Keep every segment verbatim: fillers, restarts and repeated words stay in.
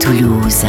Toulouse.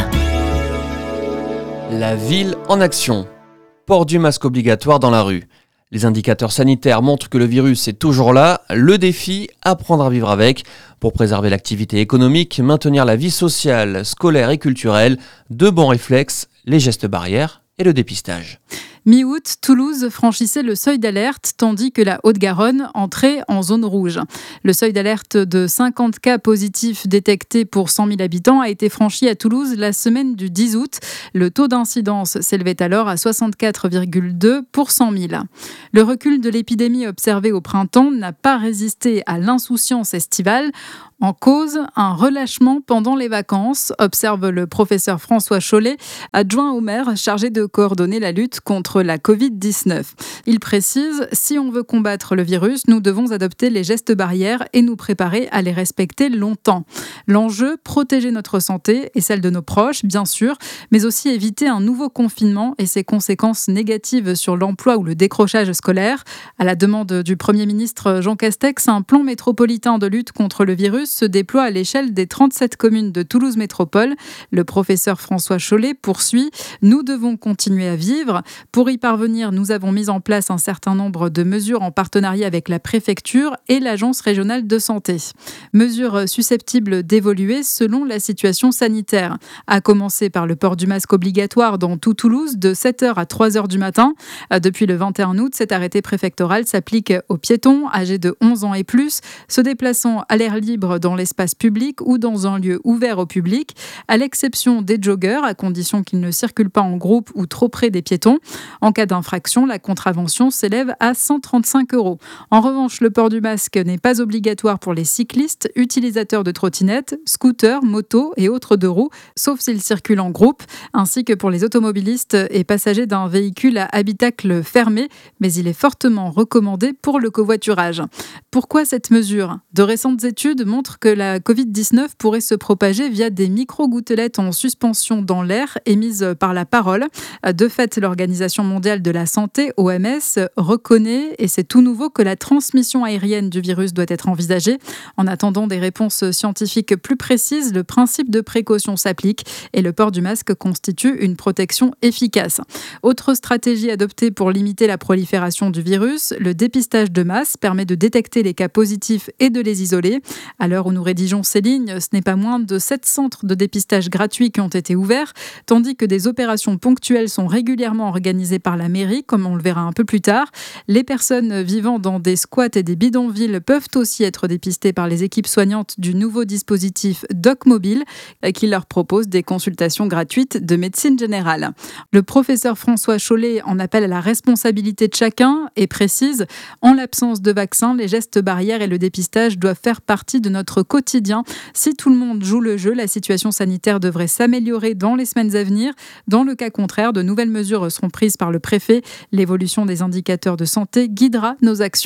La ville en action. Port du masque obligatoire dans la rue. Les indicateurs sanitaires montrent que le virus est toujours là. Le défi, apprendre à vivre avec. Pour préserver l'activité économique, maintenir la vie sociale, scolaire et culturelle, deux bons réflexes, les gestes barrières et le dépistage. Mi-août, Toulouse franchissait le seuil d'alerte, tandis que la Haute-Garonne entrait en zone rouge. Le seuil d'alerte de cinquante cas positifs détectés pour cent mille habitants a été franchi à Toulouse la semaine du dix août. Le taux d'incidence s'élevait alors à soixante-quatre virgule deux pour cent mille. Le recul de l'épidémie observé au printemps n'a pas résisté à l'insouciance estivale. En cause, un relâchement pendant les vacances, observe le professeur François Chollet, adjoint au maire chargé de coordonner la lutte contre la covid dix-neuf. Il précise, si on veut combattre le virus, nous devons adopter les gestes barrières et nous préparer à les respecter longtemps. L'enjeu, protéger notre santé et celle de nos proches, bien sûr, mais aussi éviter un nouveau confinement et ses conséquences négatives sur l'emploi ou le décrochage scolaire. À la demande du Premier ministre Jean Castex, un plan métropolitain de lutte contre le virus se déploie à l'échelle des trente-sept communes de Toulouse Métropole. Le professeur François Chollet poursuit « Nous devons continuer à vivre. Pour y parvenir, nous avons mis en place un certain nombre de mesures en partenariat avec la préfecture et l'agence régionale de santé. Mesures susceptibles d'évoluer selon la situation sanitaire. À commencer par le port du masque obligatoire dans tout Toulouse de sept heures à trois heures du matin. Depuis le vingt et un août, cet arrêté préfectoral s'applique aux piétons âgés de onze ans et plus, se déplaçant à l'air libre dans l'espace public ou dans un lieu ouvert au public, à l'exception des joggeurs, à condition qu'ils ne circulent pas en groupe ou trop près des piétons. En cas d'infraction, la contravention s'élève à cent trente-cinq euros. En revanche, le port du masque n'est pas obligatoire pour les cyclistes, utilisateurs de trottinettes, scooters, motos et autres deux roues, sauf s'ils circulent en groupe, ainsi que pour les automobilistes et passagers d'un véhicule à habitacle fermé, mais il est fortement recommandé pour le covoiturage. Pourquoi cette mesure ? De récentes études montrent que la covid dix-neuf pourrait se propager via des micro-gouttelettes en suspension dans l'air émises par la parole. De fait, l'Organisation mondiale de la santé, O M S, reconnaît, et c'est tout nouveau, que la transmission aérienne du virus doit être envisagée. En attendant des réponses scientifiques plus précises, le principe de précaution s'applique et le port du masque constitue une protection efficace. Autre stratégie adoptée pour limiter la prolifération du virus, le dépistage de masse permet de détecter les cas positifs et de les isoler. À l'heure où nous rédigeons ces lignes, ce n'est pas moins de sept centres de dépistage gratuits qui ont été ouverts, tandis que des opérations ponctuelles sont régulièrement organisées par la mairie, comme on le verra un peu plus tard. Les personnes vivant dans des squats et des bidonvilles peuvent aussi être dépistées par les équipes soignantes du nouveau dispositif Doc Mobile, qui leur propose des consultations gratuites de médecine générale. Le professeur François Chollet en appelle à la responsabilité de chacun et précise « En l'absence de vaccin, les gestes barrières et le dépistage doivent faire partie de notre quotidien. Si tout le monde joue le jeu, la situation sanitaire devrait s'améliorer dans les semaines à venir. Dans le cas contraire, de nouvelles mesures seront prises par le préfet. L'évolution des indicateurs de santé guidera nos actions. »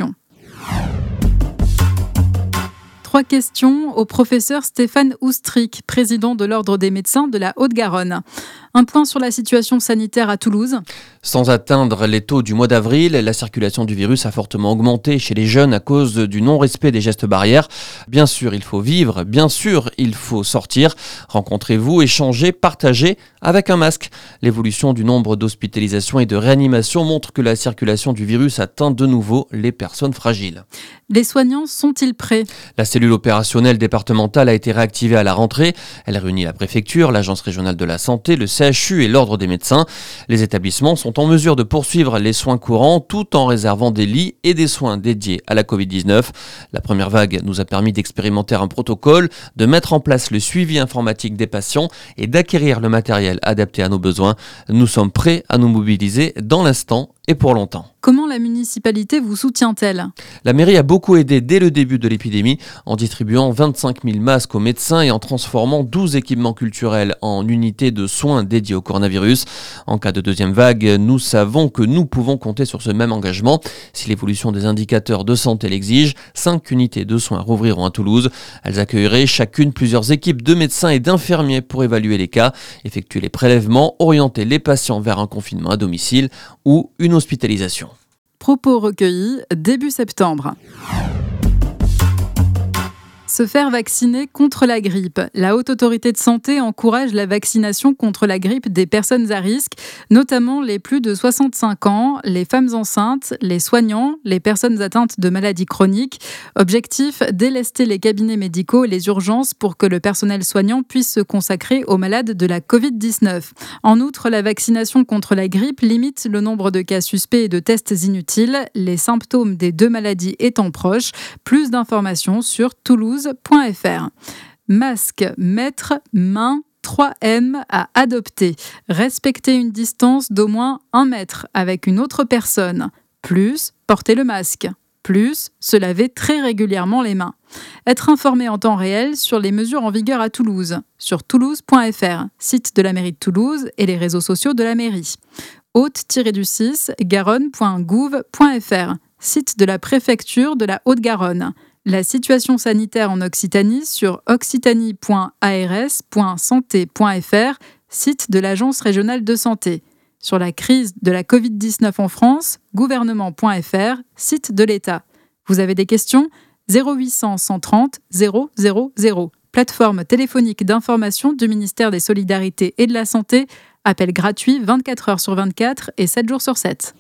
Trois questions au professeur Stéphane Oustric, président de l'Ordre des médecins de la Haute-Garonne. Un point sur la situation sanitaire à Toulouse. Sans atteindre les taux du mois d'avril, la circulation du virus a fortement augmenté chez les jeunes à cause du non-respect des gestes barrières. Bien sûr, il faut vivre, bien sûr, il faut sortir. Rencontrez-vous, échangez, partagez avec un masque. L'évolution du nombre d'hospitalisations et de réanimations montre que la circulation du virus atteint de nouveau les personnes fragiles. Les soignants sont-ils prêts ? La cellule opérationnelle départementale a été réactivée à la rentrée. Elle réunit la préfecture, l'agence régionale de la santé, le C H U et l'ordre des médecins. Les établissements sont en mesure de poursuivre les soins courants tout en réservant des lits et des soins dédiés à la covid dix-neuf. La première vague nous a permis d'expérimenter un protocole, de mettre en place le suivi informatique des patients et d'acquérir le matériel adapté à nos besoins. Nous sommes prêts à nous mobiliser dans l'instant et pour longtemps. Comment la municipalité vous soutient-elle ? La mairie a beaucoup aidé dès le début de l'épidémie en distribuant vingt-cinq mille masques aux médecins et en transformant douze équipements culturels en unités de soins dédiées au coronavirus. En cas de deuxième vague, nous savons que nous pouvons compter sur ce même engagement. Si l'évolution des indicateurs de santé l'exige, cinq unités de soins rouvriront à Toulouse. Elles accueilleraient chacune plusieurs équipes de médecins et d'infirmiers pour évaluer les cas, effectuer les prélèvements, orienter les patients vers un confinement à domicile ou une hospitalisation. Propos recueillis début septembre. Se faire vacciner contre la grippe. La Haute Autorité de Santé encourage la vaccination contre la grippe des personnes à risque, notamment les plus de soixante-cinq ans, les femmes enceintes, les soignants, les personnes atteintes de maladies chroniques. Objectif, délester les cabinets médicaux et les urgences pour que le personnel soignant puisse se consacrer aux malades de la covid dix-neuf. En outre, la vaccination contre la grippe limite le nombre de cas suspects et de tests inutiles, les symptômes des deux maladies étant proches. Plus d'informations sur toulouse point f r. Masque, mètre, main, trois M à adopter. Respecter une distance d'au moins un mètre avec une autre personne. Plus, porter le masque. Plus, se laver très régulièrement les mains. Être informé en temps réel sur les mesures en vigueur à Toulouse. Sur toulouse point f r, site de la mairie de Toulouse et les réseaux sociaux de la mairie. Haute-du-six, garonne point gouv point f r, site de la préfecture de la Haute-Garonne. La situation sanitaire en Occitanie sur occitanie point a r s point santé point f r, site de l'Agence régionale de santé. Sur la crise de la covid dix-neuf en France, gouvernement point f r, site de l'État. Vous avez des questions ? zéro huit cents, cent trente, zéro zéro zéro. Plateforme téléphonique d'information du ministère des Solidarités et de la Santé. Appel gratuit vingt-quatre heures sur vingt-quatre et sept jours sur sept.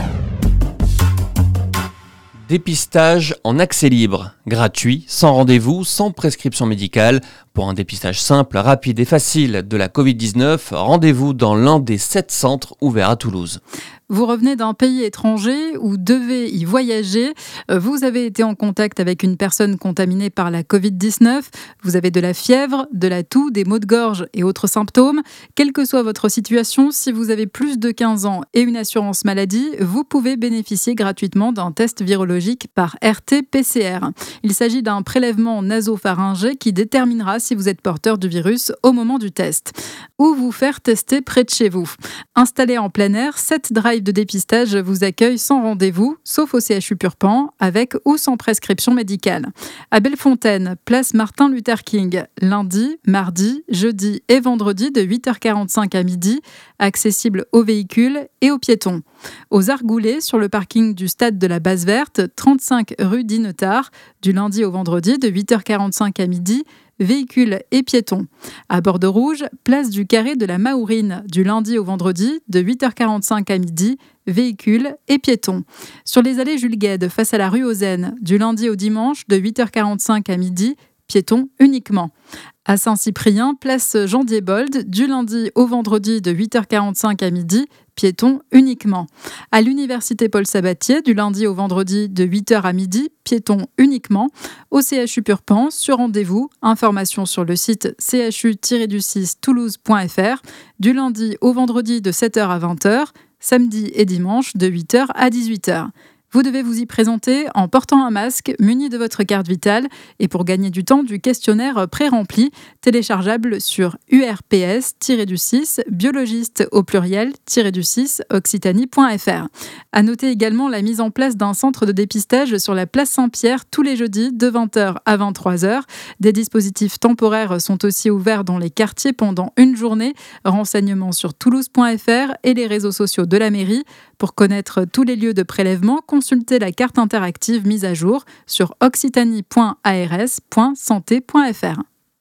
Dépistage en accès libre, gratuit, sans rendez-vous, sans prescription médicale. Pour un dépistage simple, rapide et facile de la covid dix-neuf, rendez-vous dans l'un des sept centres ouverts à Toulouse. Vous revenez d'un pays étranger ou devez y voyager. Vous avez été en contact avec une personne contaminée par la covid dix-neuf. Vous avez de la fièvre, de la toux, des maux de gorge et autres symptômes. Quelle que soit votre situation, si vous avez plus de quinze ans et une assurance maladie, vous pouvez bénéficier gratuitement d'un test virologique par R T P C R. Il s'agit d'un prélèvement nasopharyngé qui déterminera si vous êtes porteur du virus au moment du test. Ou vous faire tester près de chez vous. Installé en plein air, sept drives de dépistage vous accueillent sans rendez-vous, sauf au C H U Purpan, avec ou sans prescription médicale. À Bellefontaine, place Martin Luther King, lundi, mardi, jeudi et vendredi de huit heures quarante-cinq à midi, accessible aux véhicules et aux piétons. Aux Argoulets, sur le parking du stade de la Basse Verte, trente-cinq rue d'Inetard, du lundi au vendredi de huit heures quarante-cinq à midi, véhicules et piétons. À Bordeaux-Rouge, place du Carré de la Mahourine, du lundi au vendredi, de huit heures quarante-cinq à midi, véhicules et piétons. Sur les allées Jules Guesde, face à la rue aux Aisnes, du lundi au dimanche, de huit heures quarante-cinq à midi, piétons uniquement. À Saint-Cyprien, place Jean-Diebold, du lundi au vendredi, de huit heures quarante-cinq à midi, piétons uniquement. À l'université Paul Sabatier, du lundi au vendredi de huit heures à midi, piétons uniquement. Au C H U Purpan, sur rendez-vous, information sur le site c h u tiret six toulouse point f r, du lundi au vendredi de sept heures à vingt heures, samedi et dimanche de huit heures à dix-huit heures. Vous devez vous y présenter en portant un masque, muni de votre carte vitale et pour gagner du temps du questionnaire pré-rempli, téléchargeable sur U R P S six, biologiste au pluriel six, occitanie point f r. À noter également la mise en place d'un centre de dépistage sur la place Saint-Pierre tous les jeudis de vingt heures à vingt-trois heures. Des dispositifs temporaires sont aussi ouverts dans les quartiers pendant une journée. Renseignements sur toulouse point f r et les réseaux sociaux de la mairie. Pour connaître tous les lieux de prélèvement, consultez la carte interactive mise à jour sur occitanie point a r s point santé point f r.